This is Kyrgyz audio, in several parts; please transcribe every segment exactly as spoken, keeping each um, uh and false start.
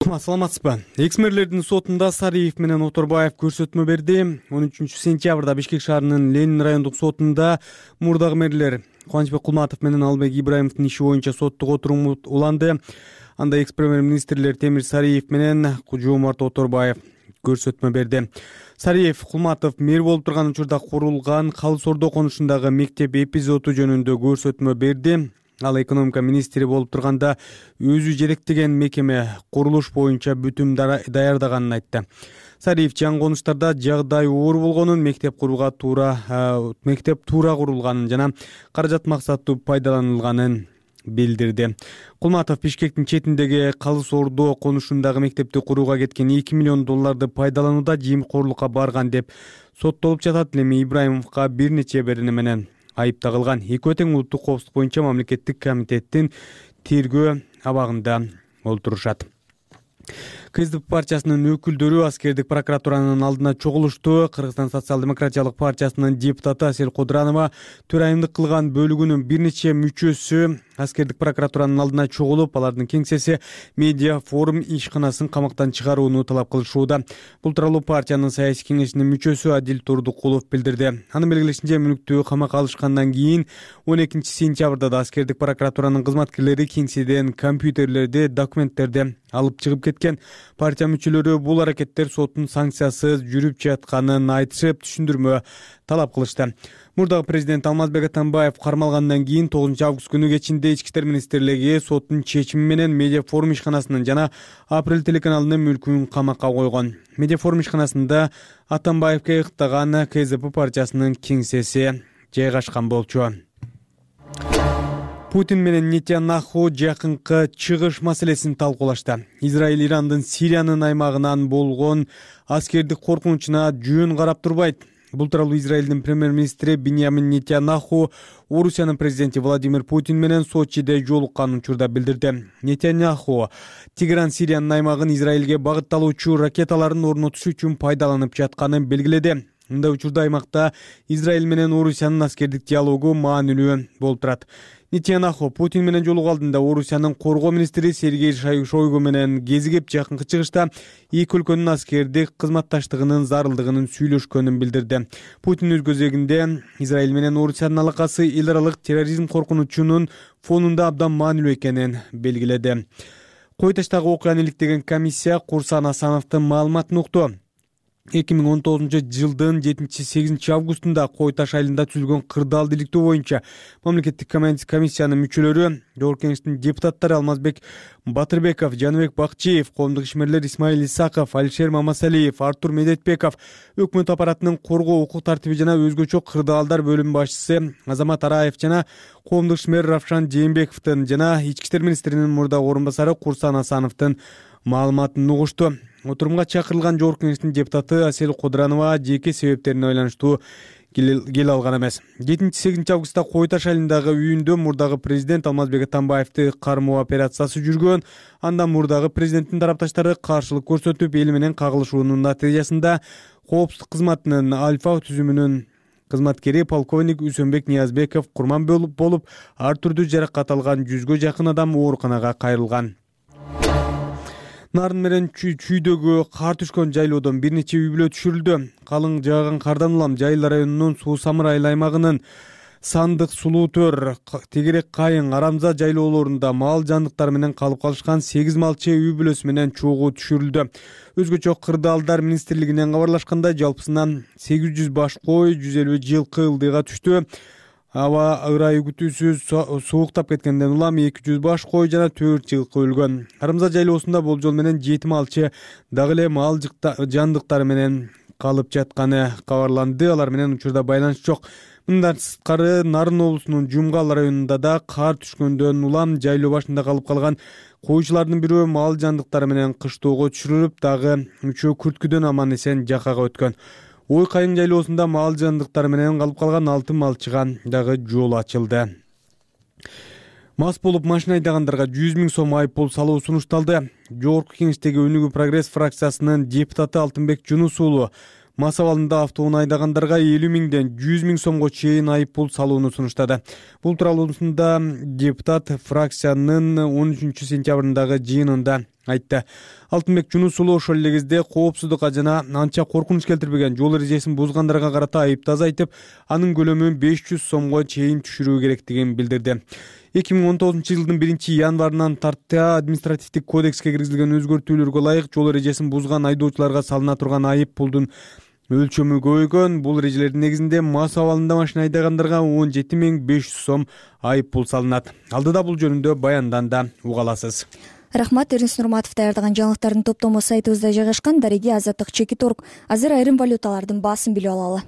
Рахмат, саламатсызбы? Экс-мэрлердин сотунда Сариев менен Оторбаев көрсөтмө берди. он үчүнчү сентябрда Бишкек шаарынын Ленин райондук сотунда мурдагы мэрлер Кубанычбек Кулматов менен Албек Ибраимовдун иши боюнча соттук отурум уланды. Анда экс-премьер-министрлер Темир Сариев менен Жомарт Оторбаев көрсөтмө берди. Сариев Кулматов мэр болуп турган учурда курулган Калыс Ордо конушундагы мектеп эпизоду жөнүндө көрсөтмө берди. Ал экономика министри болуп турганда өзү жетектеген мекеме курулуш боюнча бүтүм даярдаганын айтты. Сариев жаңы конуштарда жагдай оор болгонун, мектеп курууга туура мектеп туура курулганын жана каражат максаттуу пайдаланылганын билдирди. Кулматов Бишкектин четиндеги Калыс Ордо конушундагы мектепти курууга кеткен эки миллион долларды пайдаланууда жемкорлукка барган деп соттолуп жатат. Эми Ибраимовго бир нече берени менен айып тагылган. Экөө тең улуттук коопсуздук боюнча мамлекеттик комитеттин тергөө абагында олтурушат. КСДП партиясынын өкүлдөрү аскердик прокуратуранын алдына чогулушту. Кыргызстан социал-демократиялык партиясынын депутаты Асель Кодуранова төрайымдык кылган бөлүгүнүн бир нече мүчөсү аскердик прокуратуранын алдына чогулуп, алардын кеңсеси медиа форум ишканасын камактан чыгарууну талап кылышууда. Бул тууралуу партиянын саясий кеңешинин мүчөсү Адил Турдукулов билдирди. Анын белгилешинче, мүлктүү камакка алышкандан кийин он экинчи сентябрда да аскердик прокуратуранын кызматкерлери кеңседен компьютерлерди, документтерди алып чыгып кеткен. Партия мүчөлөрү бул аракеттер соттун санкциясыз жүрүп жатканын айтышып, түшүндүрмө талап кылышты. Мурдагы президент Алмазбек Атамбаев кармалгандан кийин тогузунчу август күнү кечинде Ички иштер министрлиги соттун чечими менен медиа форум ишканасынын жана Апрель телеканалынын мүлкүн камакка койгон. Медиа форум ишканасында Атамбаевге ыктаган КСДП партиясынын кеңсеси жайгашкан болчу. Путин менен Нетаньяху жакынкы чыгыш маселесин талкуулашты. Израиль Ирандын Сириянын аймагынан болгон аскердик коркунучуна жөн карап турбайт. Бул тууралуу Израилдин премьер-министри Биньямин Нетаньяху Орусиянын президенти Владимир Путин менен Сочиде жолуккан учурда билдирди. Нетаньяху Тигран Сириянын аймагын Израилге багытталуучу ракеталарын орнотуш үчүн пайдаланып жатканын белгиледи. Мындай учурда аймакта Израиль менен Орусиянын аскердик диалогу маанилүү болуп турат. Нетаньяху Путин менен жолугуу алдында Орусиянын коргоо министри Сергей Шойгу менен кезигип, жакынкы чыгышта эки өлкөнүн аскердик кызматташтыгынын зарылдыгынын сүйлөшкөнүн билдирди. Путин өз көзөгүндө Израиль менен Орусиянын алакасы эл аралык терроризм коркунучунун фонунда абдан маанилүү экенин белгиледи. Кой таштагы окуяны иликтеген комиссия Курсан Асановдун маалыматын укту. эки миң он тогузунчу жылдын жетинчи сегизинчи августунда Кой Таш айылында түзүлгөн кырдаал иликтөө боюнча мамлекеттик комиссиянын мүчөлөрү, жогорку кеңештин депутаттары Алмазбек Батырбеков, Жаныбек Бакчиев, коомдук ишмерлер Исмаил Исаков, Алишер Мамасалиев, Артур Медетбеков, өкмөт аппаратынын коргоо укук тартиби жана өзгөчө кырдаалдар бөлүмү башчысы Азамат Араев жана коомдук ишмер Равшан Жээнбековдун жана ички иштер министринин мурдагы орун басары Курсан Асановдун маалыматын угушту. Отурумга чакырылган жогорку кеңештин депутаты Асель Кодуранова жеке себептерине байланыштуу келе алган эмес. жетинчи сегизинчи августта Кой Таш айылындагы үйүндө мурдагы президент Алмазбек Атамбаевди кармоо операциясы жүргөн. Анда мурдагы президенттин тарапташтары каршылык көрсөтүп, эл менен кагылышуунун натыйжасында коопсуздук кызматынын Альфа түзүмүнүн кызматкери полковник Үсөнбек Ниязбеков курман болуп, ар түрдүү жаракат алган жүзгө жакын адам ооруканага кайрылган. Нарын менен чүйдөгү кар түшкөн жайлоодон бир нече үй бүлө түшүрүлдү. Калың жааган кардан улам Жайыл районунун Суу Самыр айыл аймагынын Сандык, Сулуу Төр, Тегерек Кайың, Арамза жайлоолорунда мал жандыктары менен калып калышкан сегиз малчы үй бүлөсү менен чогуу түшүрүлдү. Өзгөчө кырдаалдар министрлигинен кабарлашкандай, жалпысынан сегиз жүз баш кой, жүз элүү жылкы ылдыйга түштү. Аба ырайы күтүүсүз сууктап кеткенден улам эки жүз баш кой жана төрт жылкы өлгөн. Арамза жайлоосунда болжол менен жети малчы дагы эле мал жандыктары менен калып жатканы кабарланды. Алар менен учурда байланыш жок. Мындан сырткары Нарын облусунун Жумгал районунда да кар түшкөндөн улам жайлоо башында калып калган койчулардын бирөө мал жандыктары менен кыштоого түшүрүлүп, дагы үчөө күрткүдөн аман эсен жакага өткөн. Ой Кайың жайлоосунда мал жандыктары менен калып калган алты малчыга дагы жол ачылды. Мас болуп машина айдагандарга жүз миң сом айыппул салуу сунушталды. Жогорку кеңештеги Өнүгүү прогресс фракциясынын депутаты Алтынбек Жунус уулу мас абалында автоунаа айдагандарга элүү миңден жүз миң сомго чейин айыппул салууну сунуштады. Бул тууралуусунда депутат фракциянын он үчүнчү сентябрындагы жыйынында айтты. Алтынбек Жунусулу ошол эле кезде коопсуздукка жана анча коркунуч келтирбеген жол эрежесин бузгандарга карата айыпты азайтып, анын көлөмүн беш жүз сомго чейин түшүрүү керектигин билдирди. эки миң он тогузунчу жылдын биринчи январынан тарта административдик кодекске киргизилген өзгөртүүлөргө ылайык жол эрежесин бузган айдоочуларга салына турган айып пулдун өлчөмү көбөйгөн. Бул эрежелердин негизинде мас абалында машина айдагандарга он жети миң беш жүз сом айып пул салынат. Алдыда бул жөнүндө баяндан да уга аласыз. Рахмат. Эрнис Нурматов даярдаган жаңылыктардын топтому сайтыбызда жайгашкан. Дареги Азаттык Чекит орг. Азыр айрым валюталардын баасын билип алалы.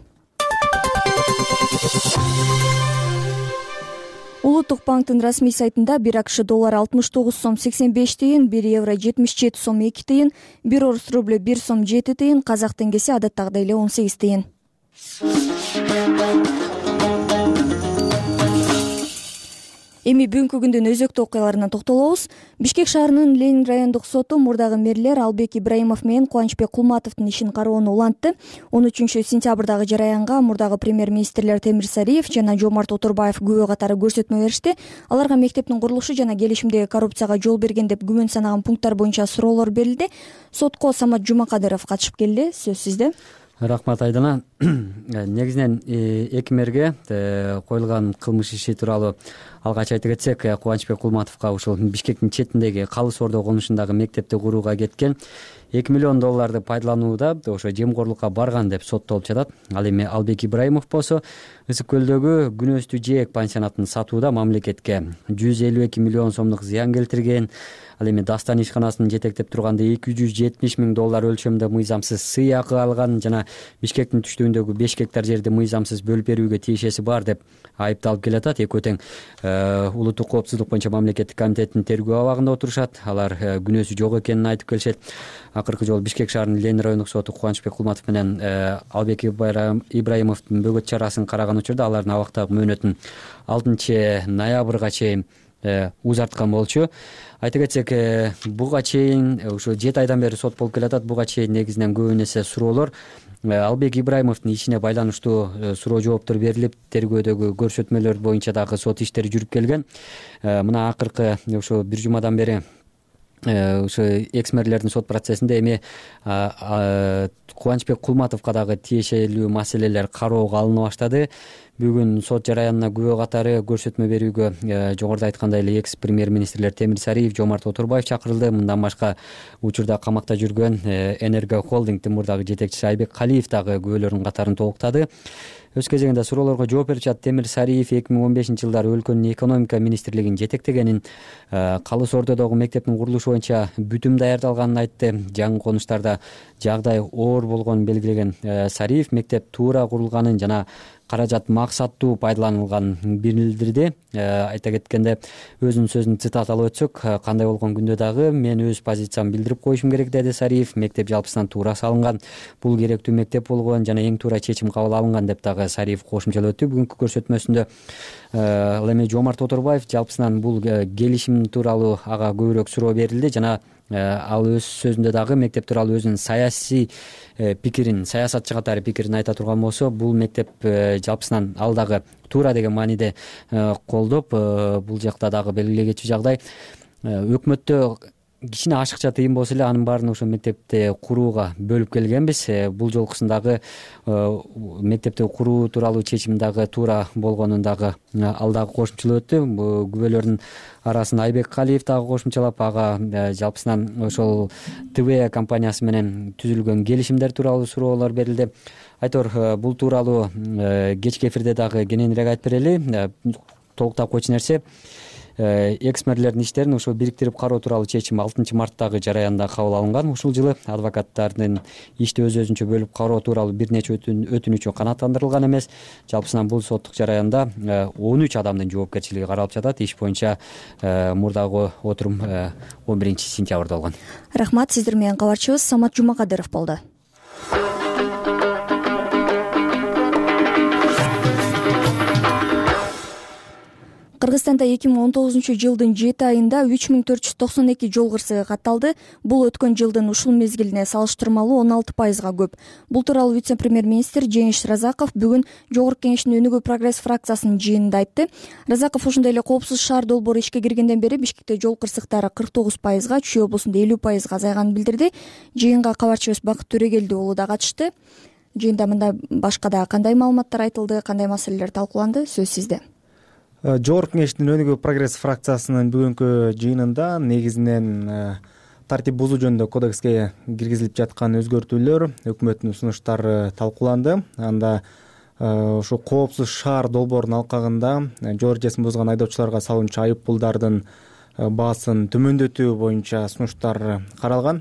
Улуттук банктын расмий сайтында бир АКШ доллары алтымыш тогуз сом сексен беш тыйын, бир евро жетимиш жети сом эки тыйын, бир орус рубль бир сом жети тыйын, казак теңгеси адаттагыдай эле он сегиз тыйын. Эми бүгүнкү күндүн өзөктүү окуяларына токтолобуз. Бишкек шаарынын Ленин райондук соту мурдагы мэрлер Албек Ибраимов менен Кубанычбек Кулматовдун ишин кароону улантты. он үчүнчү сентябрдагы жараянга мурдагы премьер-министрлер Темир Сариев жана Жомарт Отурбаев күбө катары көрсөтмө беришти. Аларга мектептин курулушу жана келишимдеги коррупцияга жол берген деп күмөн санаган пункттар боюнча суроолор берилди. Сотко Самат Жумакадыров катышып келди. Сөз сизде. Рахмат Айдана. Негизинен эки мэрге коюлган кылмыш иши тууралуу алгач айта кетсек, Кубанычбек Кулматовго ушул Бишкектин четиндеги Калыс Ордо конушундагы мектепти курууга кеткен эки миллион долларды пайдаланууда ошо жемкорлукка барган деп соттолуп жатат. Ал эми Албек Ибраимов болсо Ысык көлдөгү Күнөстүү Жээк пансионатын сатууда мамлекетке жүз элүү эки миллион сомдук зыян келтирген. Ал эми Дастан ишканасын жетектеп турганда эки жүз жетимиш миң доллар өлчөмүндө мыйзамсыз сый акы алган жана Бишкектин түштүгүндөгү беш гектар жерди мыйзамсыз бөлүп берүүгө тиешеси бар деп айыпталып келатат. Экөө тең улуттук коопсуздук боюнча мамлекеттик комитеттин тергөө абагында отурушат. Алар күнөөсү жок экенин айтып келишет. Акыркы жолу Бишкек шаарынын Ленин райондук соту Кубанычбек Кулматов менен Албек Ибраимовдун бөгөт чарасын караган учурда алардын абактагы мөөнөтүн алтынчы ноябрга чейин узарткан болчу. Айта кетсек, буга чейин ушу жети айдан бери сот болуп келатат. Буга чейин негизинен көбүн эсе суроолор Албек Ибраимовдун ишине байланыштуу суроо жооптор берилип, тергөөдөгү көрсөтмөлөр боюнча дагы сот иштери жүрүп келген. Мына акыркы ушу бир жумадан бери ушу экс-мэрлердин сот процессинде эми Кубанычбек Кулматовго дагы тиешелүү маселелер кароого алына баштады. Бүгүн сот жараянына күбө катары көрсөтмө берүүгө жогоруда айткандай эле экс премьер-министрлер Темир Сариев, Жомарт Отурбаев чакырылды. Мындан башка учурда камакта жүргөн Энерго холдингдин мурдагы жетекчиси Айбек Калиев дагы күбөлөрдүн катарын толуктады. Өз кезегинде суроолорго жооп берип жатат. Темир Сариев эки миң он бешинчи жылдары өлкөнүн экономика министрлигин жетектегенин, Калыс Ордодогу мектептин курулушу боюнча бүтүм даярдалганын айтты. Жаңы конуштарда жагдай оор болгонун белгилеген Сариев мектеп туура курулганын жана каражат максаттуу пайдаланылганын билдирди. Айта кеткенде, өзүнүн сөзүн цитаталап өтсөк, кандай болгон күндө дагы мен өз позициямды билдирип коюшум керек, деди Сариев. Мектеп жалпысынан туура салынган, бул керектүү мектеп болгон жана эң туура чечим кабыл алынган деп дагы Сариев кошумчалап өттү. Бүгүнкү көрсөтмөсүндө ал эми Жомарт Отурбаев жалпысынан бул келишим тууралуу ага көбүрөөк суроо берилди жана ал өз сөзүндө дагы мектеп тууралуу өзүнүн саясий пикирин, саясатчы катары пикирин айта турган болсо, бул мектеп жалпысынан ал дагы туура деген мааниде колдоп, бул жакта дагы белгилей кетчү жагдай. Өкмөттө кичине ашыкча тыйын болсо эле анын баарын ошо мектепти курууга бөлүп келгенбиз. Бул жолкусундагы мектепти куруу тууралуу чечим дагы туура болгонун дагы ал дагы кошумчалап өттү. Күбөлөрдүн арасында Айбек Калиев дагы кошумчалап, ага жалпысынан ошол ТВ компаниясы менен түзүлгөн келишимдер тууралуу суроолор берилди. Айтор, бул тууралуу кечки эфирде дагы кененирээк айтып берели. Толуктап койчу нерсе, экс-мэрлердин иштерин ошо бириктирип кароо тууралуу чечим алтынчы марттагы жараянда кабыл алынган. Ушул жылы адвокаттардын ишти өз өзүнчө бөлүп кароо тууралуу бир нече өтүнүчү канааттандырылган эмес. Жалпысынан бул соттук жараянда он үч адамдын жоопкерчилиги каралып жатат. Иш боюнча мурдагы отурум он биринчи сентябрда болгон. Рахмат. Сиздер менен кабарчыбыз Самат Жумакадыров болду. Кыргызстанда эки миң он тогузунчу жылдын жети айында үч миң төрт жүз токсон эки жол кырсыгы катталды. Бул өткөн жылдын ушул мезгилине салыштырмалуу он алты пайызга көп. Бул тууралуу вице-премьер-министр Жеңиш Разаков бүгүн Жогорку Кеңештин Өнүгүү прогресс фракциясынын жыйынында айтты. Разаков ошондой эле коопсуз шаар долбоору ишке киргенден бери Бишкекте жол кырсыктары кырк тогуз пайызга, Чүй облусунда элүү пайызга азайганын билдирди. Жыйынга кабарчыбыз Бакыт Төрөгелди уулу да катышты. Жыйында мындай башка да кандай маалыматтар айтылды, кандай маселелер талкууланды? Сөз сизде. Жогорку Кеңештин Өнүгүү прогресс фракциясынын бүгүнкү жыйынында негизинен тартип бузуу жөнүндө кодекске киргизилип жаткан өзгөртүүлөр, өкмөттүн сунуштары талкууланды. Анда ушу коопсуз шаар долбоорунун алкагында жол эрежесин бузган айдоочуларга салынчу айып пулдардын баасын төмөндөтүү боюнча сунуштар каралган.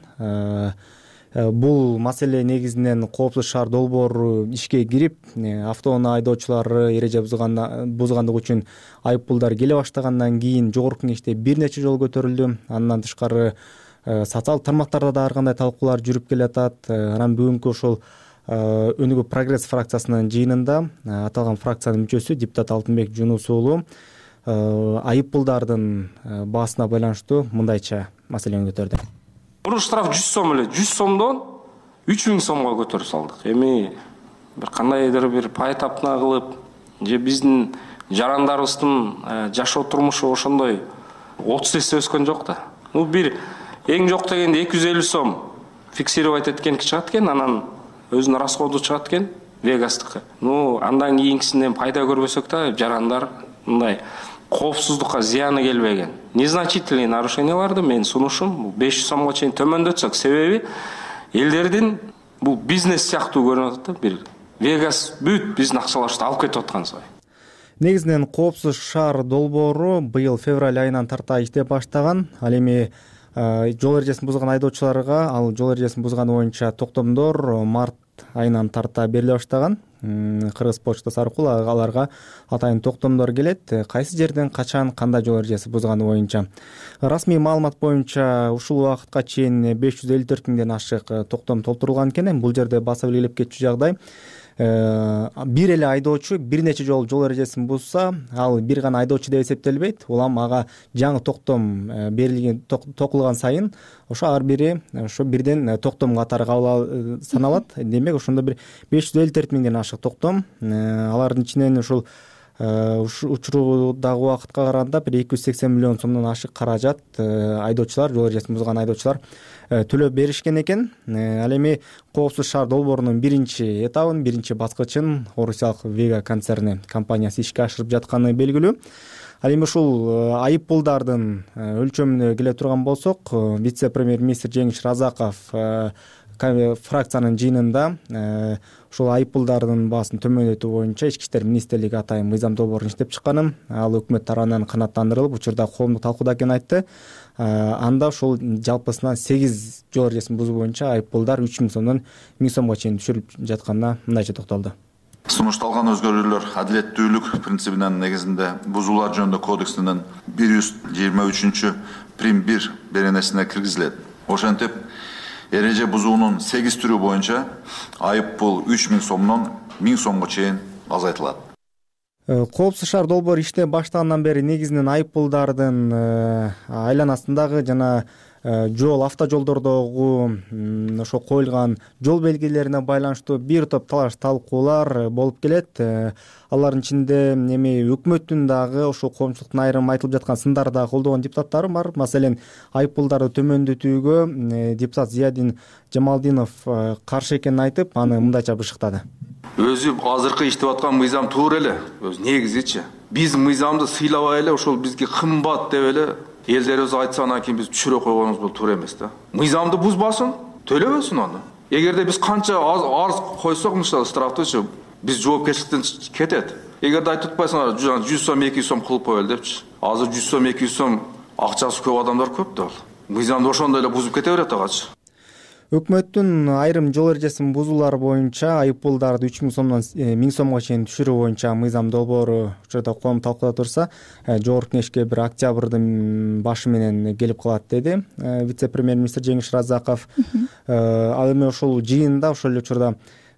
Бул маселе негизинен коопсуз шаар долбоору ишке кирип, автоунаа айдоочулары эреже бузгандыгы үчүн айып пулдар келе баштагандан кийин Жогорку Кеңеште бир нече жолу көтөрүлдү. Андан тышкары социалдык тармактарда да ар кандай талкуулар жүрүп келатат. Анан бүгүнкү ошол Өнүгүү прогресс фракциясынын жыйынында аталган фракциянын мүчөсү депутат Алтынбек Жунус уулу айып пулдардын баасына байланыштуу мындайча маселени көтөрдү. Бул штраф жүз сом эле, жүз сомдон үч миң сомго көтөрүп салдык. Эми бир кандайдыр бир пай тапна кылып, же биздин жарандарыбыздын жашоо турмушу ошондой отуз эсе өскөн жок да. Ну бир эң жок дегенде эки жүз элүү сом фиксировать эткен чыгат экен, анан өзүнүн расходу чыгат экен Вегастыкы. Ну андан кийинкисинен пайда көрбөсөк да жарандар мындай коопсуздукка зыяны келбеген незначительный нарушенияларды мен сунушум беш жүз сомго чейин төмөндөтсөк, себеби элдердин бул бизнес сыяктуу көрүнүп атат да, бир Вегас бүт биздин акчаларыбызды алып кетип аткан сай. Негизинен коопсуз шаар долбоору быйыл февраль айынан тарта иштеп баштаган. Ал эми жол эрежесин бузган айдоочуларга ал жол эрежесин бузганы боюнча токтомдор март айынан тарта бериле баштаган. Кыргыз почтасы аркылуу аларга атайын токтомдор келет. Кайсы жерден, качан, кандай жол эрежеси бузганы боюнча. Расмий маалымат боюнча ушул убакытка чейин беш жүз элүү төрт миңден ашык токтом толтурулган экен. Бул жерде баса белгилеп кетчү жагдай. Бир эле айдоочу бир нече жолу жол эрежесин бузса, ал бир гана айдоочу деп эсептелбейт. Улам ага жаңы токтом берилген токулган сайын ошо ар бири ошо бирден токтом катары кабыл саналат. Демек ошондо бир беш жүз элүү төрт миңден ашык токтом. Алардын ичинен ушул учурдагы убакытка караганда бир эки жүз сексен миллион сомдон ашык каражат айдоочулар, жол эрежесин бузган айдоочулар төлөп беришкен экен. Ал эми коопсуз шаар долбоорунун биринчи этабын, биринчи баскычын орусиялык Вега концерни компаниясы ишке ашырып жатканы белгилүү. Ал эми ушул айып пулдардын өлчөмүнө келе турган болсок, вице-премьер-министр Жеңиш Разаков фракциянын жыйынында ушул айып пулдардын баасын төмөндөтүү боюнча Ички иштер министрлиги атайын мыйзам долбоорун иштеп чыкканын, ал өкмөт тарабынан канааттандырылып, учурда коомдук талкууда экенин айтты. Анда ушул жалпысынан сегиз жол эрежесин бузуу боюнча айып пулдар үч миң сомдон миң сомго чейин түшүрүлүп жатканына мындайча токтолду. Сунушталган өзгөрүүлөр адилеттүүлүк принцибинин негизинде бузуулар жөнүндө кодексинин бир жүз жыйырма үчүнчү прим бир беренесине киргизилет. Ошентип эреже бузуунун сегиз түрү боюнча айып пул үч миң сомдон миң сомго чейин азайтылат. Коопсуз шаар долбоору иштеп баштагандан бери негизинен айып пулдардын айланасындагы жана жол автожолдордогу ошо коюлган жол белгилерине байланыштуу бир топ талаш талкуулар болуп келет. Алардын ичинде эми өкмөттүн дагы ошо коомчулуктун айрым айтылып жаткан сындарды дагы колдогон депутаттары бар. Маселен, айып пулдарды төмөндөтүүгө депутат Зиядин Жамалдинов каршы экенин айтып, аны мындайча бышыктады. Өзү азыркы иштеп аткан мыйзам туура эле, өз негизичи. Биз мыйзамды сыйлабай эле, ошол бизге кымбат деп эле элдерибиз айтса, анан кийин биз түшүрө койгонубуз бул туура эмес да. Мыйзамды бузбасын, төлөбөсүн аны. Эгерде биз канча арыз койсок, мисалы штрафтычы, биз жоопкерчиликтен кетет. Эгерде айтып атпайсыңар, жүз сом, эки жүз сом кылып коелу депчи. Азыр жүз сом, эки жүз сом акчасы көп адамдар көп да. Мыйзамды ошондой эле бузуп кете берет агачы. Өкмөттүн айрым жол эрежесин бузуулар боюнча айып пулдарды үч миң сомдон миң сомго чейин түшүрүү боюнча мыйзам долбоору учурда коом талкуулап турса, Жогорку Кеңешке бир октябрдын башы менен келип калат деди вице-премьер-министр Жеңиш Разаков. Ал эми ошол жыйында ошол эле учурда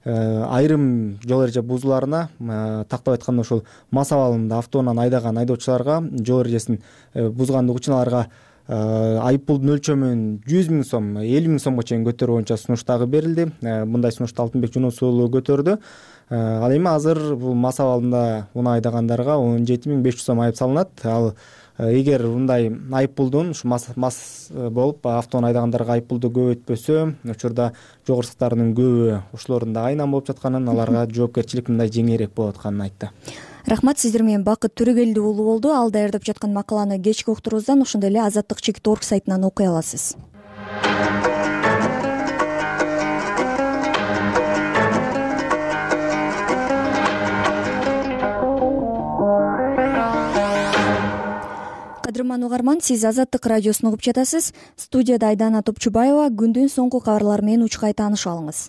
айрым жол эреже бузууларына, тактап айтканда ошол мас абалында автоунан айдаган айдоочуларга жол эрежесин бузгандык үчүн аларга айып пулдун өлчөмүн жүз миң сом, элүү миң сомго чейин көтөрүү боюнча сунуш дагы берилди. Мындай сунушту Алтынбек Жунус уулу көтөрдү. Ал эми азыр бул мас абалында унаа айдагандарга он жети миң беш жүз сом айып салынат. Ал эгер мындай айып пулдун ушу мас мас болуп автоунаа айдагандарга айып пулду көбөйтпөсө, учурда жогору сыктардын көбү ушулордун да айынан болуп жатканын, аларга жоопкерчилик мындай жеңилирээк болуп атканын айтты. Рахмат, сиздер менен Бакыт Төрөгелди уулу болду. Ал даярдап жаткан макаланы кечки уктуруубуздан, ошондой эле Азаттык чекит орг сайтынан окуй аласыз. Кадырман угарман, сиз Азаттык радиосун угуп жатасыз. Студияда Айдана Топчубаева. Күндүн соңку кабарлары менен учкай таанышып алыңыз.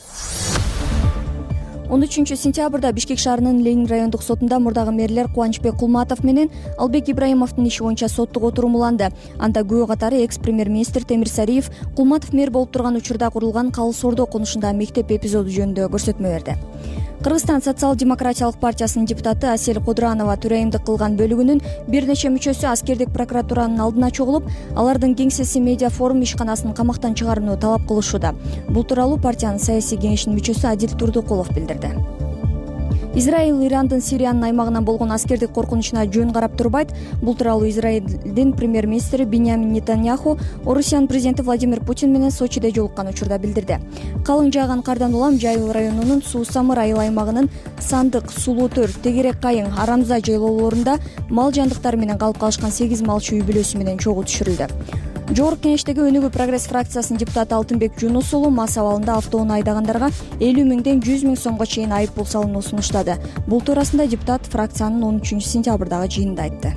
он үчүнчү сентябрда Бишкек шаарынын Ленин райондук сотунда мурдагы мэрлер Кубанычбек Кулматов менен Албек Ибраимовдун иши боюнча соттук отурум уланды. Анда күбө катары экс-премьер-министр Темирсариев Кулматов мэр болуп турган учурда курулган Калыс Ордо конушундагы мектеп эпизоду жөнүндө көрсөтмө берди. Кыргызстан социал-демократиялык партиясынын депутаты Асель Кудранова төрайымдык кылган бөлүгүнүн бир нече мүчөсү аскердик прокуратуранын алдына чогулуп, алардын кеңсеси медиа форум ишканасынын камактан чыгарууну талап кылышууда. Бул тууралуу партиянын саясий кеңешинин мүчөсү Адил Турдукулов билдирди. Израиль Ирандын Сириянын аймагынан болгон аскердик коркунучуна жөн карап турбайт. Бул тууралуу Израилдин премьер-министри Биньямин Нетаньяху Орусиянын президенти Владимир Путин менен Сочиде жолуккан учурда билдирди. Калың жааган кардан улам Жайыл районунун Суу Самыр айыл аймагынын Сандык, Сулутөр, Тегерек Кайың, Арамза жайлоолорунда мал жандыктары менен калып калышкан сегиз малчы үй бүлөсү менен чогуу түшүрүлдү. Жогорку Кеңештеги Өнүгүү прогресс фракциясынын депутаты Алтынбек Жунус уулу мас абалында автоунаа айдагандарга элүү миңден жүз миң сомго чейин айып пул салууну сунуштады. Бул туурасында депутат фракциянын он үчүнчү сентябрдагы жыйынында айтты.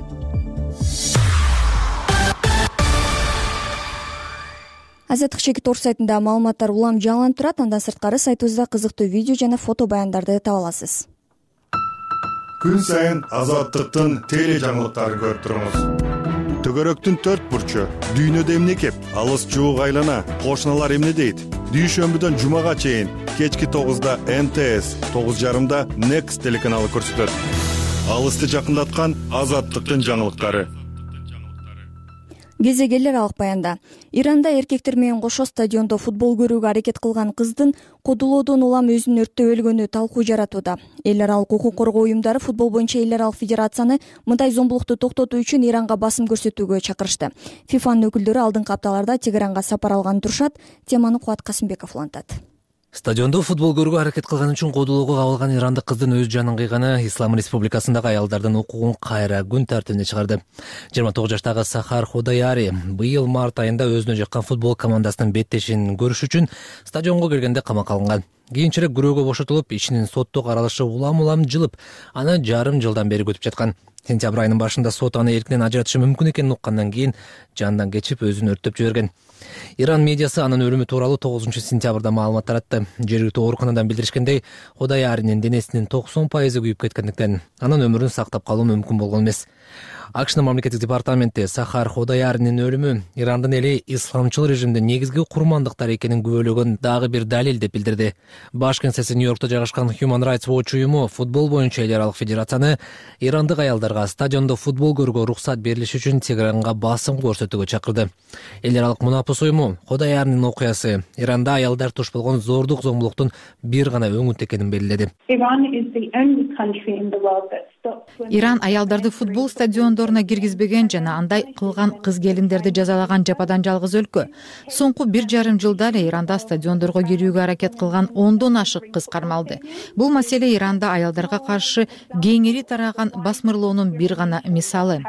Азаттык чекит орг сайтында маалыматтар улам жаңыланып турат. Андан сырткары сайтыбызда кызыктуу видео жана фото баяндарды таба аласыз. Күн сайын Азаттыктын теле жаңылыктарын көрүп туруңуз. Төгөрөктүн төрт бурчу, дүйнөдө эмне кеп, алыс жуук айлана, кошуналар эмне дейт? Дүйшөмбүдөн жумага чейин кечки тогузда эн тэ эс, тогуз жарымда Next телеканалы көрсөтөт. Алысты жакындаткан Азаттыктын жаңылыктары. Кезегелер алык баянда. Иранда эркектер менен кошо стадиондо футбол көрүүгө аракет кылган кыздын кодулоодон улам өзүн өрттөп өлгөнү талкуу жаратууда. Эл аралык укук коргоо уюмдары футбол боюнча эл аралык федерацияны мындай зомбулукту токтотуу үчүн Иранга басым көрсөтүүгө чакырышты. фифанын өкүлдөрү алдыңкы апталарда Тегеранга сапар алган турушат. Теманы Кубат Касымбеков улантат. Стадиондо футбол көрүүгө аракет кылган үчүн кодулоого кабылган ирандык кыздын өз жанын кыйганы Ислам Республикасындагы аялдардын укугун кайра күн тартибине чыгарды. жыйырма тогуз жаштагы Сахар Ходаяри быйыл март айында өзүнө жаккан футбол командасынын беттешин көрүш үчүн стадионго киргенде камакка алынган. Кийинчерээк күрөөгө бошотулуп, ишинин соттук аралышы улам-улам жылып, аны жарым жылдан бери күтүп жаткан. Сентябрь айынын башында сот аны эркинен ажыратышы мүмкүн экенин уккандан кийин жандан кечип өзүн өрттөп жиберген. Иран медиасы анын өлүмү тууралуу тогузунчу сентябрда маалымат таратты. Жергиликтүү ооруканадан билдиришкендей, Ходаяринин денесинин токсон пайызы күйүп кеткендиктен анын өмүрүн сактап калуу мүмкүн болгон эмес. АКШнын мамлекеттик департаменти Сахар Ходаяринин өлүмү Ирандын эли исламчыл режимдин негизги курмандыктары экенин күбөлөгөн дагы бир далил деп билдирди. Баш кеңсеси Нью-Йоркто жайгашкан Human Rights Watch уюму футбол боюнча эл аралык федерацияны ирандык аялдарга стадиондо футбол көрүүгө уруксат берилиши үчүн Тегеранга басым көрсөтүүгө чакырды. Эл аралык мунапыс уюму Ходаяринин окуясы Иранда аялдар туш болгон зордук зомбулуктун бир гана өңүт экенин белгиледи. Иран аялдарды футбол стадиондоруна киргизбеген жана андай кылган кыз-келиндерди жазалаган жападан жалгыз өлкө. Соңку бир жарым жылда эле Иранда стадиондорго кирүүгө аракет кылган ондон ашык кыз кармалды. Бул маселе Иранда аялдарга каршы кеңири тараган басмырлоонун бир гана мисалы.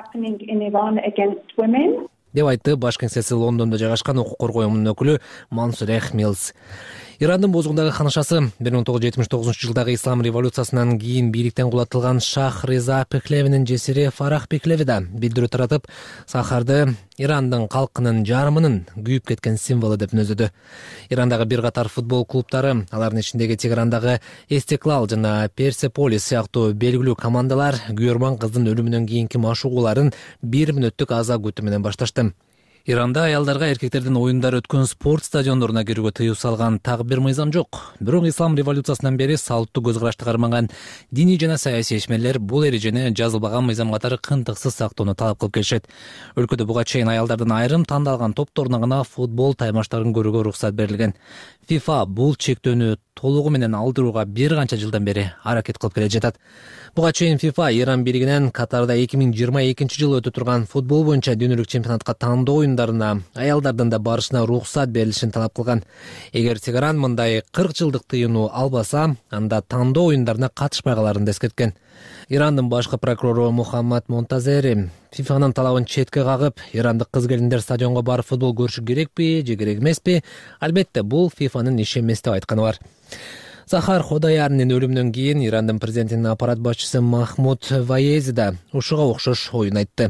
деп айтты баш кеңсеси Лондондо жайгашкан укук коргоо уюмунун өкүлү Мансурех Милс. Ирандын бозгундагы ханышасы бир миң тогуз жүз жетимиш тогузунчу жылдагы ислам революциясынан кийин бийликтен кулатылган Шах Реза Пехлевинин жесири Фарах Пехлеви да билдирүү таратып, Сахарды Ирандын калкынын жарымынын күйүп кеткен символу деп мүнөздөдү. Ирандагы бир катар футбол клубтары, алардын ичиндеги Тегерандагы Эстеклал жана Персеполис сыяктуу белгилүү командалар күйөрман кыздын өлүмүнөн кийинки машыгууларын бир мүнөттүк аза күтүү менен башташты. Иранда аялдарга эркектердин оюндар өткөн спорт стадиондоруна кирүүгө тыюу салган так бир мыйзам жок. Бирок ислам революциясынан бери салттуу көз карашты кармаган диний жана саясий ишмерлер бул эрежени жазылбаган мыйзам катары кынтыксыз сактоону талап кылып келишет. Өлкөдө буга чейин аялдардын айрым тандалган топторуна гана футбол таймаштарын көрүүгө уруксат берилген. FIFA бул чектөөнү толугу менен алдырууга бир канча жылдан бери аракет кылып келе жатат. Буга чейин FIFA Иран бийлигинен Катарда эки миң жыйырма экинчи жылы өтө турган футбол боюнча дүйнөлүк чемпионатка тандоо оюндарына аялдардын да барышына уруксат берилишин талап кылган. Эгер Тегеран мындай кырк жылдык тыюуну албаса, анда тандоо оюндарына катышпай каларын да эскерткен. Ирандын башкы прокурору Мухаммад Монтазери FIFAнын талабын четке кагып, ирандык кыз-келиндер стадионго барып футбол көрүшү керекпи же керек эмеспи? Албетте, бул FIFAнын иши эмес деп айтканы бар. Сахар Ходаярнын өлүмүнөн кийин Ирандын президентинин аппарат башчысы Махмуд Ваези да ушуга окшош оюн айтты.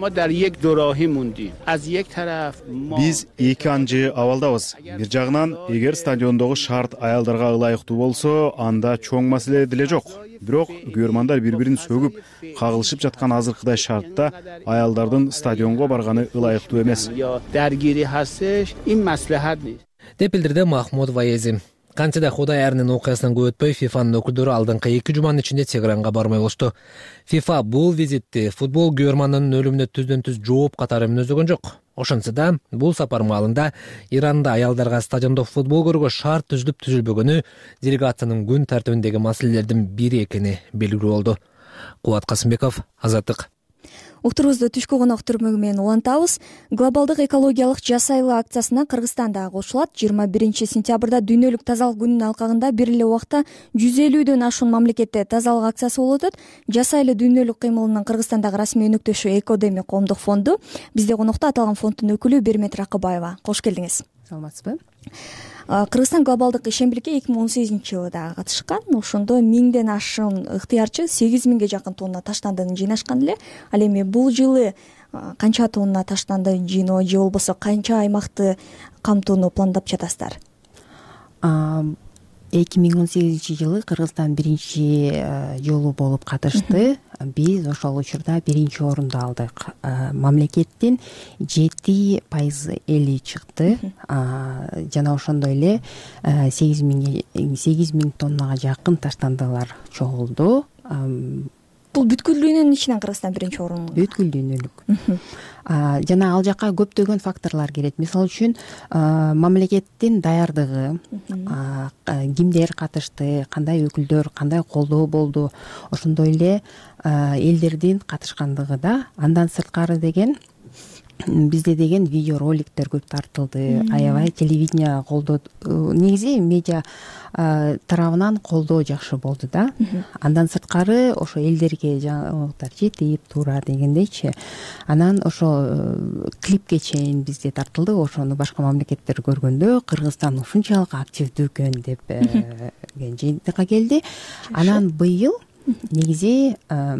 Биз эки анжы абалдабыз. Бир жагынан, эгер стадиондогу шарт аялдарга ылайыктуу болсо, анда чоң маселе деле жок. Бирок көрмандар бири-бирин сөгүп, кагылышып жаткан азыркыдай шартта аялдардын стадионго барганы ылайыктуу эмес. Деп билдирди Махмуд Ваези. Кантсе да Ходаярнын окуясынан көп өтпөй FIFAнын өкүлдөрү алдыңкы эки жуманын ичинде Тегеранга бармай болушту. FIFA бул визитти футбол көрманынын өлүмүнө түздөн-түз жооп катары мүнөздөгөн жок. Ошончо да бул сапар маалында Иранда аялдарга стадиондо футбол көрүүгө шарт түзүлүп түзүлбөгөнү делегациянын күн тартибиндеги маселелердин бири экени белгилүү болду. Кубат Касымбеков, Азаттык. Уктурубузду түшкү конок түрмөгү менен улантабыз. Глобалдык экологиялык жаз айылы акциясына Кыргызстан да кошулат. жыйырма биринчи сентябрда дүйнөлүк тазалык күнүнүн алкагында бир эле убакта жүз элүүдөн ашуун мамлекетте тазалык акциясы болуп өтөт. Жаз айылы дүйнөлүк кыймылынын Кыргызстандагы расмий өнөктөшү Экодеми коомдук фонду. Бизде конокто аталган фонддун өкүлү Бермет Ракыбаева. Кош келдиңиз. Саламатсызбы? Кыргызстан глобалдык ишембирикке эки миң он сегизинчи жылы дагы катышкан. Ошондо миңден ашуун ыктыярчы сегиз миңге жакын тонна таштандыны жыйнашкан эле. Ал эми бул жылы канча тонна таштанды жыйноо же болбосо канча аймакты камтууну пландап жатасыздар? эки миң он сегизинчи жылы Кыргызстан биринчи жолу болуп катышты. Биз ошол учурда биринчи орунду алдык. Мамлекеттин жети пайызы эли чыкты. Жана ошондой эле сегиз миң тоннага жакын таштандылар чогулду. Бул бүткүл дүйнөнүн ичинен Кыргызстан биринчи орун. Бүткүл дүйнөлүк. Жана ал жака көптөгөн факторлор кирет. Мисалы үчүн мамлекеттин даярдыгы, кимдер катышты, кандай өкүлдөр, кандай колдоо болду, ошондой эле элдердин катышкандыгы да. Андан сырткары деген бизде деген видео роликтер көп тартылды, аябай телевидение колдоо, негизи медиа тарабынан колдоо жакшы болду да. Андан сырткары ошо элдерге жаңылыктар жетип туура дегендейчи. Анан ошо клипке чейин бизде тартылды. Ошону башка мамлекеттер көргөндө Кыргызстан ушунчалык активдүү экен деп жыйынтыкка келди. Анан быйыл негизи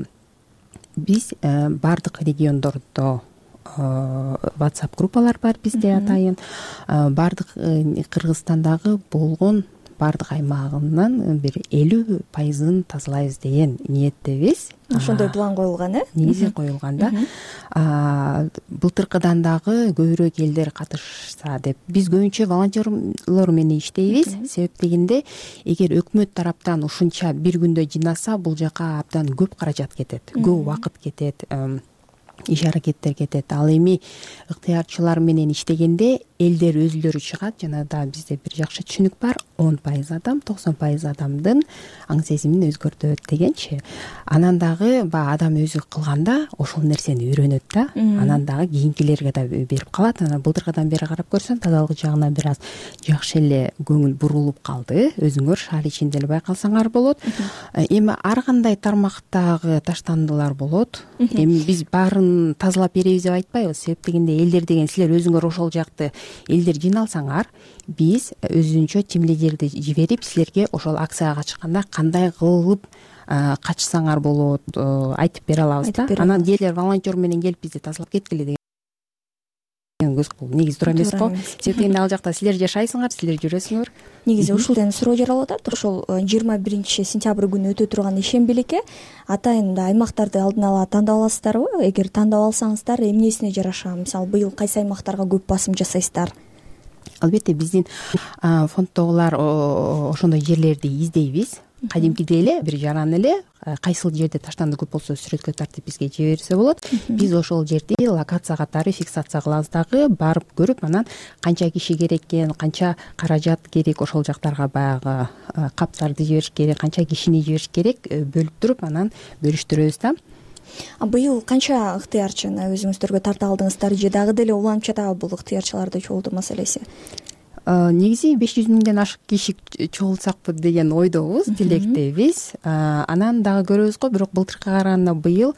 биз бардык региондордо WhatsApp группалар бар бизде атайын. Бардык Кыргызстандагы болгон бардык аймагынан бир элүү пайызын тазалайбыз деген ниеттебиз. Ошондой план коюлган, э? Негизи коюлган да. Былтыркыдан дагы көбүрөөк элдер катышса деп. Биз көбүнчө волонтерлор менен иштейбиз. Себеп дегенде, эгер өкмөт тараптан ушунча бир күндө жыйнаса, бул жака абдан көп каражат кетет, көп убакыт кетет, иш аракеттер кетет. Ал эми ыктыярчылар менен иштегенде элдер өзүлөрү чыгат. Жана да бизде бир жакшы түшүнүк бар. он пайыз адам, токсон пайыз адамдын аң сезимин өзгөртөт дегенчи. Анан дагы ба адам өзү кылганда ошол нерсени үйрөнөт да. Анан дагы кийинкилерге да берип калат. Анан былтыркыдан бери карап көрсөң, тазалык жагына бир аз жакшы эле көңүл бурулуп калды. Өзүңөр шаар ичинде эле байкалсаңар болот. Эми ар кандай тармактагы таштандылар болот. Эми биз баарын тазалап беребиз деп айтпайбыз. Себеп дегенде элдер деген силер өзүңөр ошол жакты элдер жыйналсаңар, биз өзүнчө тимлидерди жиберип силерге ошол акцияга катышканда кандай кылып катышсаңар болот айтып бере алабыз да. Анан элдер волонтер менен келип бизди тазалап кеткиле деген көз негизи туура эмес го. Себеп дегенде ал жакта силер жашайсыңар, силер жүрөсүңөр. Негизи ушулдан суроо жаралып атат. Ошол жыйырма биринчи сентябрь күнү өтө турган ишембилекке атайын да аймактарды алдын ала тандап аласыздарбы? Эгер тандап алсаңыздар, эмнесине жараша, мисалы быйыл кайсы аймактарга көп басым жасайсыздар? Албетте биздин фонддогулар ошондой жерлерди издейбиз. Кадимкидей эле бир жаран эле кайсыл жерде таштанды көп болсо сүрөткө тартып бизге жиберсе болот. Биз ошол жерди локация катары фиксация кылабыз дагы, барып көрүп, анан канча киши керек экен, канча каражат керек, ошол жактарга баягы каптарды жибериш керек, канча кишини жибериш керек, бөлүп туруп анан бөлүштүрөбүз да. Быйыл канча ыктыярчыны өзүңүздөргө тарта алдыңыздар же дагы деле уланып жатабы бул ыктыярчыларды чогултуу маселеси? Негизи беш жүз миңден ашык киши чогултсакпы деген ойдобуз, тилектебиз. Анан дагы көрөбүз го, бирок былтыркыга караганда быйыл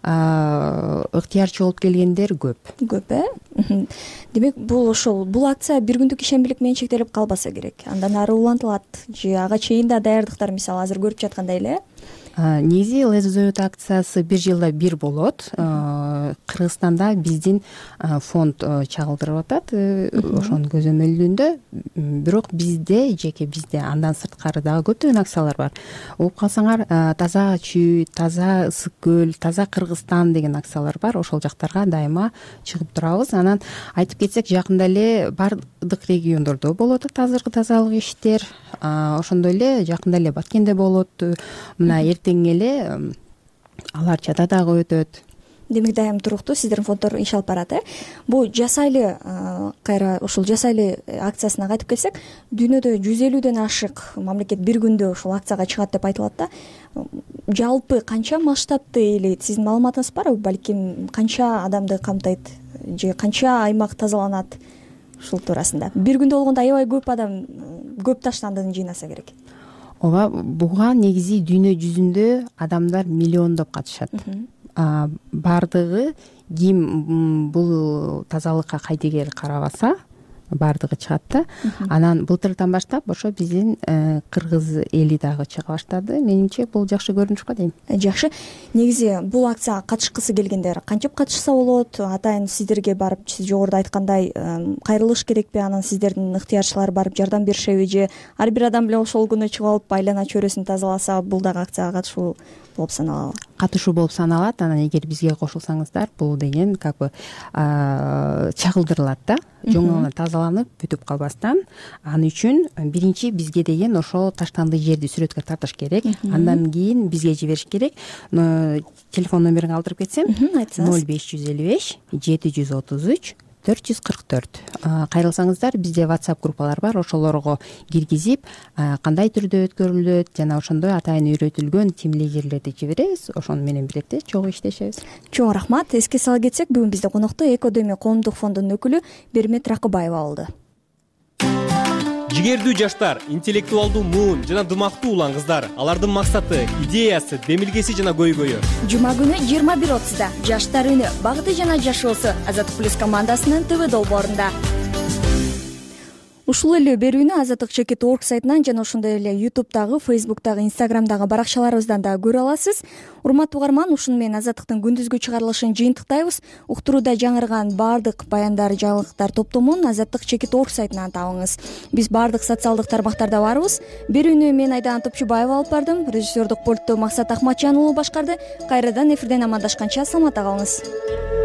ыктыярчы болуп келгендер көп. Көп, э? Демек, бул ошол бул акция бир күндүк ишембилик менен чектелип калбаса керек. Андан ары улантылат же ага чейин да даярдыктар мисалы азыр көрүп жаткандай эле? Негизи лезозоют акциясы бир жылда бир болот. Кыргызстанда биздин фонд чагылдырып атат ошонун көзөмөлүндө. Бирок бизде, жеке бизде андан сырткары дагы көптөгөн акциялар бар. Угуп калсаңар, таза чүй, таза ысык көл, таза Кыргызстан деген акциялар бар. Ошол жактарга дайыма чыгып турабыз. Анан айтып кетсек, жакында эле бардык региондордо болуп атат азыркы тазалык иштер. Ошондой эле жакында эле Баткенде болот. Мына эртең эле Аларчада дагы өтөт. Демек, дайым туруктуу сиздердин фонддор иш алып барат, э? Бул жасайлы кайра ушул жасайлы акциясына кайтып келсек, дүйнөдө жүз элүүдөн ашык мамлекет бир күндө ушул акцияга чыгат деп айтылат да. Жалпы канча масштабты ээлейт? Сиздин маалыматыңыз барбы? Балким канча адамды камтыйт же канча аймак тазаланат ушул туурасында? Бир күндө болгондо аябай көп адам, көп таштандыны жыйнаса керек. Ооба, буга негизи дүйнө жүзүндө адамдар миллиондоп катышат. Бардыгы ким бул тазалыкка кайдыгер карабаса, бардыгы чыгат да. Анан былтырдан баштап ошо биздин кыргыз эли дагы чыга баштады. Менимче бул жакшы көрүнүш го дейм. Жакшы. Негизи бул акцияга катышкысы келгендер кантип катышса болот? Атайын сиздерге барып, сиз жогоруда айткандай, кайрылыш керекпи? Анан сиздердин ыктыярчылар барып жардам беришеби же ар бир адам эле ошол күнү чыгып алып айлана чөйрөсүн тазаласа, бул дагы акцияга катышуу болуп саналабы? Катышуу болуп саналат. Анан эгер бизге кошулсаңыздар, бул деген как бы чагылдырылат да. Жоңона тазаланып бүтүп калбастан. Аны үчүн биринчи бизге деген ошол таштанды жерди сүрөткө тартыш керек. Андан кийин бизге жибериш керек. Телефон номерин калтырып кетсем, ноль беш жүз элүү беш жети жүз отуз үч төрт жүз кырк төрт. Кайрылсаңыздар, бизде WhatsApp группалар бар, ошолорго киргизип, кандай түрдө өткөрүлөт жана ошондой атайын үйрөтүлгөн тимлейдерлерди жиберебиз. Ошону менен бирдикте чогуу иштешебиз. Чоң рахмат. Эске сала кетсек, бүгүн бизде конокто Экодемия коомдук фондунун өкүлү Бермет Ракыбаева болду. Жигердүү жаштар, интеллектуалдуу муун жана дымактуу улан кыздар. Алардын максаты, идеясы, демилгеси жана көйгөйү. Жума күнү жыйырма бир отузда Жаштар үнү, багыты жана жашоосу Азаттык плюс командасынын ТВ долбоорунда. Ушул эле берүүнү Азаттык чекит точка орг сайтынан жана ошондой эле ютубтагы, фейсбуктагы, инстаграмдагы баракчаларыбыздан да көрө аласыз. Урматтуу угарман, ушуну менен Азаттыктын күндүзгү чыгарылышын жыйынтыктайбыз. Уктурууда жаңырган баардык баяндар, жаңылыктар топтомун Азаттык чекит точка орг сайтынан табыңыз. Биз баардык социалдык тармактарда барбыз. Берүүнү мен Айдан Топчубаева алып бардым. Режиссердук пультту Максат Ахматжан уулу башкарды. Кайрадан эфирден амандашканча саламатта калыңыз.